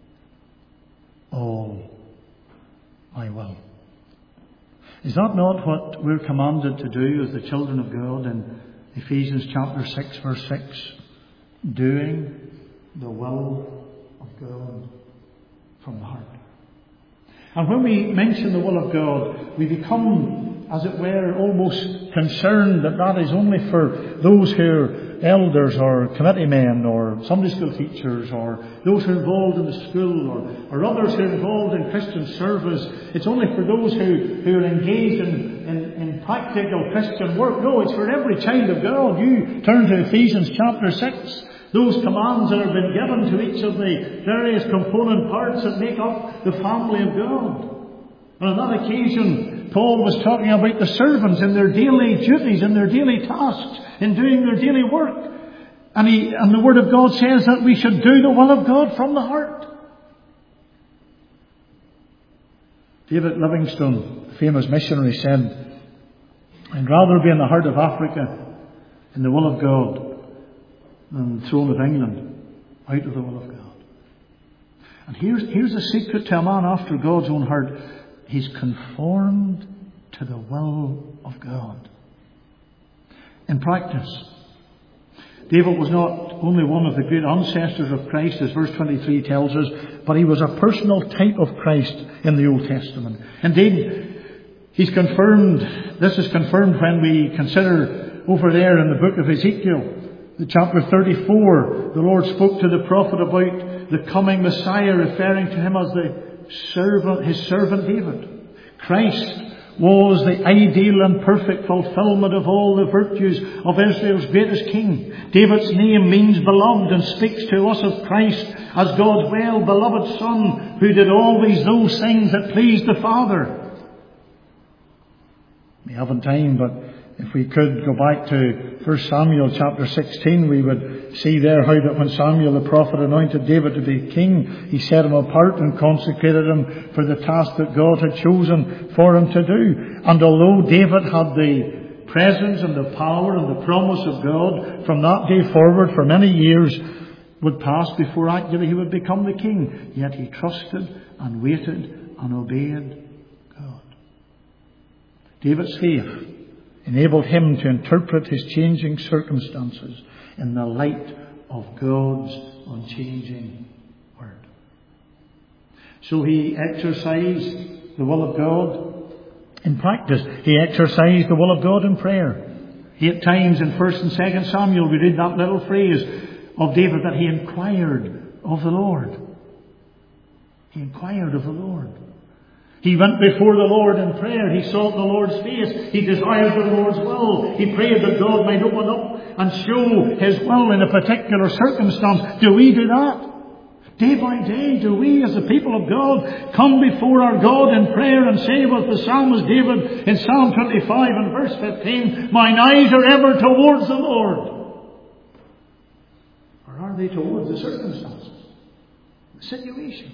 all my will. Is that not what we're commanded to do as the children of God in Ephesians chapter six verse six? Doing the will of God from the heart. And when we mention the will of God, we become, as it were, almost concerned that that is only for those who are elders or committee men or Sunday school teachers or those who are involved in the school or, or others who are involved in Christian service. It's only for those who, who are engaged in, in, in practical Christian work. No, it's for every child of God. You turn to Ephesians chapter six. Those commands that have been given to each of the various component parts that make up the family of God. And on that occasion, Paul was talking about the servants in their daily duties, in their daily tasks, in doing their daily work. And, he, and the Word of God says that we should do the will of God from the heart. David Livingstone, the famous missionary, said, I'd rather be in the heart of Africa in the will of God than the throne of England out of the will of God. And here's, here's the secret to a man after God's own heart. He's conformed to the will of God. In practice, David was not only one of the great ancestors of Christ, as verse twenty-three tells us, but he was a personal type of Christ in the Old Testament. Indeed, he's confirmed, this is confirmed when we consider over there in the book of Ezekiel, the chapter thirty-four, the Lord spoke to the prophet about the coming Messiah, referring to him as the servant, his servant David. Christ was the ideal and perfect fulfillment of all the virtues of Israel's greatest king. David's name means beloved and speaks to us of Christ as God's well-beloved Son, who did always those things that pleased the Father. We haven't time, but if we could go back to First Samuel chapter sixteen, we would see there how that when Samuel the prophet anointed David to be king, he set him apart and consecrated him for the task that God had chosen for him to do. And although David had the presence and the power and the promise of God from that day forward for many years would pass before actually he would become the king, yet he trusted and waited and obeyed God. David's faith enabled him to interpret his changing circumstances in the light of God's unchanging word. So he exercised the will of God in practice. He exercised the will of God in prayer. Eight times in First and Second Samuel we read that little phrase of David that he inquired of the Lord. He inquired of the Lord. He went before the Lord in prayer. He sought the Lord's face. He desired the Lord's will. He prayed that God might open up and show His will in a particular circumstance. Do we do that? Day by day, do we as the people of God come before our God in prayer and say with the psalmist David in Psalm twenty-five and verse fifteen, "Mine eyes are ever towards the Lord." Or are they towards the circumstances, the situation?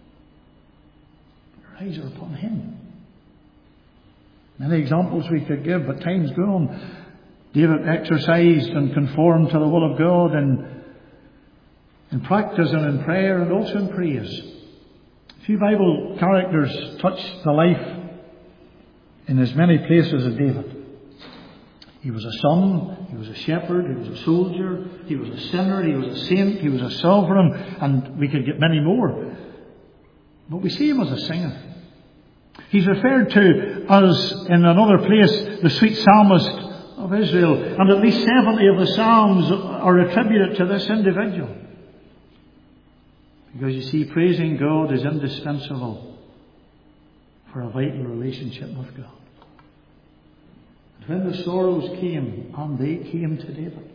Our eyes are upon Him. Many examples we could give, but time's gone. David exercised and conformed to the will of God in, in practice and in prayer and also in praise. A few Bible characters touch the life in as many places as David. He was a son, he was a shepherd, he was a soldier, he was a sinner, he was a saint, he was a sovereign, and we could get many more. But we see him as a singer. He's referred to as, in another place, the sweet psalmist of Israel. And at least seventy of the psalms are attributed to this individual. Because you see, praising God is indispensable for a vital relationship with God. And when the sorrows came, and they came to David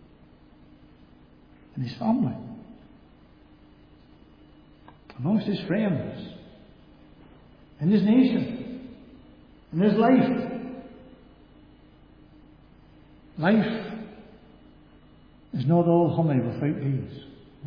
and his family, amongst his friends, in his nation, in his life. Life is not all honey without bees.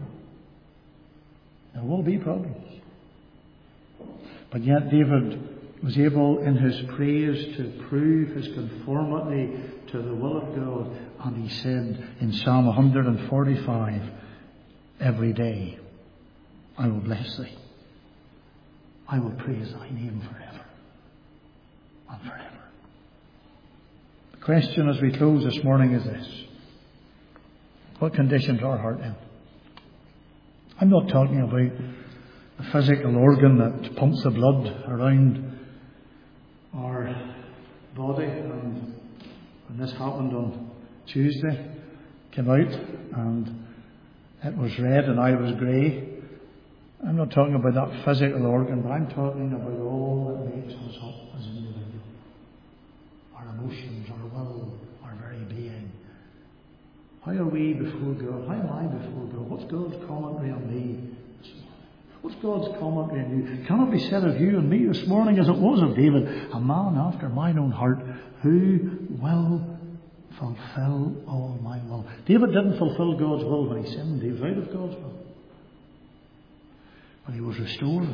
There will be problems. But yet David was able in his praise to prove his conformity to the will of God. And he said in Psalm one forty-five, "Every day I will bless Thee. I will praise Thy name forever and forever." The question as we close this morning is this: what condition is our heart in? I'm not talking about a physical organ that pumps the blood around our body. And when this happened on Tuesday, came out and it was red and I was grey. I'm not talking about that physical organ, but I'm talking about all that makes us up as individuals. Our emotions, our will, our very being. How are we before God? How am I before God? What's God's commentary on me this morning? What's God's commentary on you? Can it be said of you and me this morning as it was of David, a man after mine own heart, who will fulfill all my will? David didn't fulfill God's will when he sinned. He was out of God's will. But he was restored.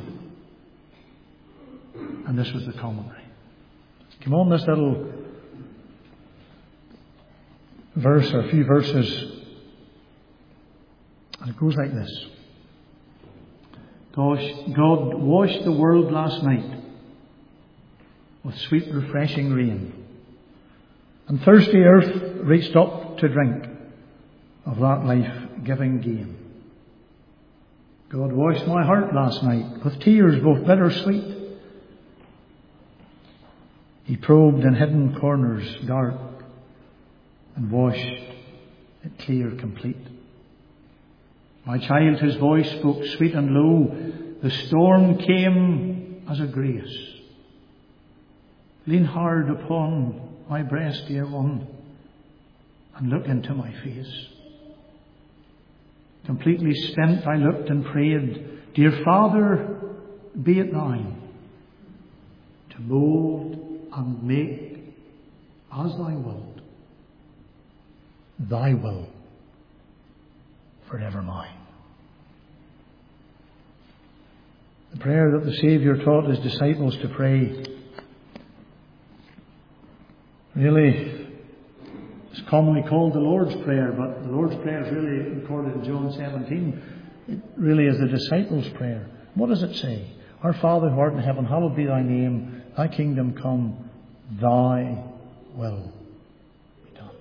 And this was the commentary. Come on, this little verse, or a few verses. And it goes like this. God washed the world last night with sweet, refreshing rain. And thirsty earth reached up to drink. of that life-giving game. God washed my heart last night with tears both bitter sweet. He probed in hidden corners dark and washed it clear complete. My child, his voice spoke sweet and low. The storm came as a grace. Lean hard upon my breast, dear one, and look into my face. Completely spent, I looked and prayed, Dear Father, be it thine to mould and make as thy wilt, thy will forever mine. The prayer that the Saviour taught his disciples to pray really is commonly called the Lord's Prayer, but the Lord's Prayer is really recorded in John seventeen. It really is the disciples' prayer. What does it say? Our Father who art in heaven, hallowed be thy name. Thy kingdom come, thy will be done.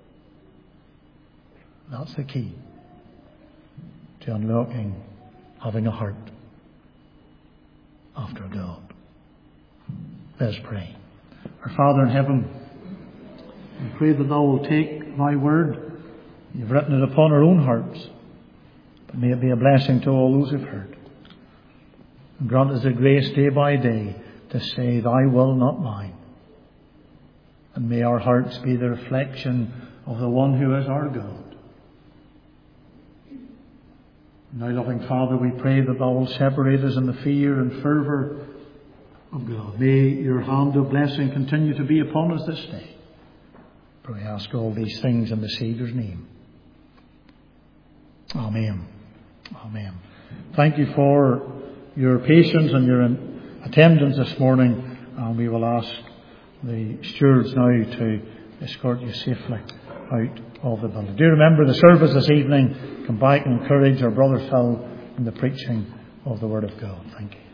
That's the key to unlocking having a heart after God. Let's pray. Our Father in heaven, we pray that thou will take thy word. You've written it upon our own hearts, but may it be a blessing to all those who've heard. And grant us the grace day by day to say, thy will, not mine. And may our hearts be the reflection of the one who is our God. Now, loving Father, we pray that thou wilt separate us in the fear and fervour of God. May your hand of blessing continue to be upon us this day. For we ask all these things in the Saviour's name. Amen. Amen. Thank you for your patience and your attendance this morning. And we will ask the stewards now to escort you safely out of the building. Do remember the service this evening. Come back and encourage our brother Phil in the preaching of the Word of God. Thank you.